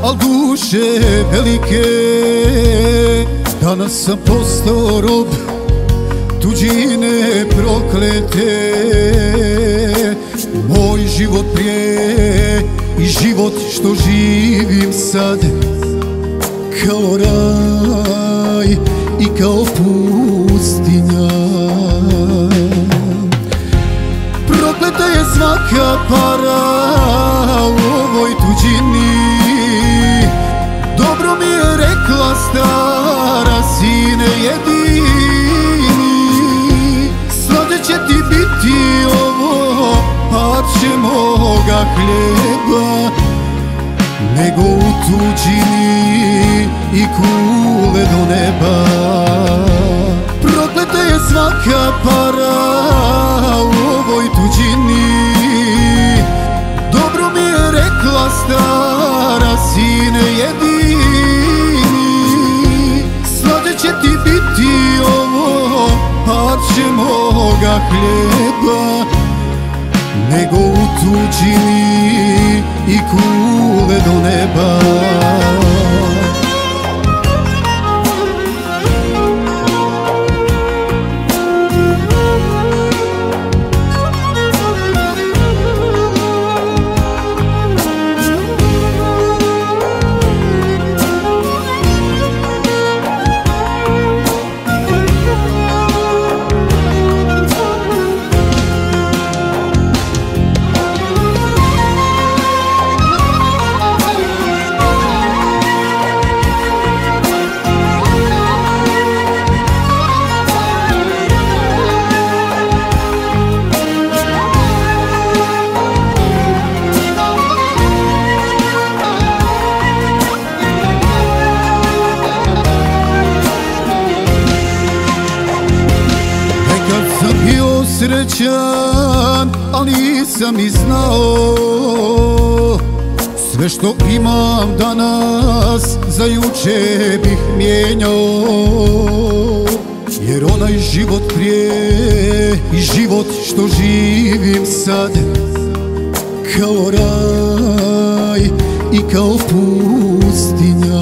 al duše velike. Danas sam postao rob tuđine proklete. Moj život prije i život što živim sad, kao raj i kao pustinja. Prokleta je svaka para u ovoj tuđini. Dobro mi je rekla stara, sine jedini. Slađe će ti biti ovo parče moga hljeba, nego u tuđini i kule do neba. Prokleta je svaka para u ovoj tuđini. Dobro mi je rekla stara, sine jedini. Slađe će ti biti ovo parče moga hljeba, nego u tuđini i kule do neba. Srećan, ali nisam ni znao sve što imam danas za juče bih mijenjao. Jer onaj život prije i život što živim sad, kao raj i kao pustinja.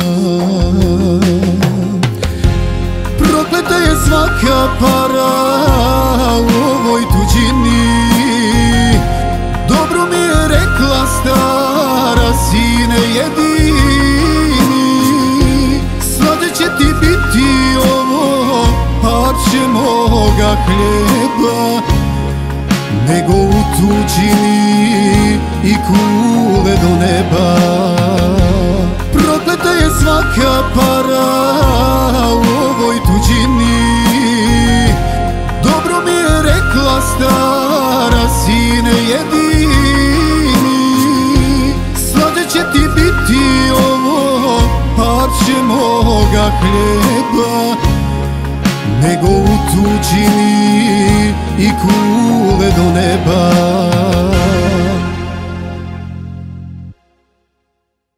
Prokleta je svaka para u ovoj tuđini. Dobro mi je rekla stara, sine jedini. Slađe će ti biti ovo parče moga hljeba, nego u tuđini i kule do neba. Prokleta je svaka para u ovoj tuđini. Dobro mi je rekla stara, sine jedini. Slađe će ti biti ovo parče moga hljeba, nego u tuđini i kule do neba.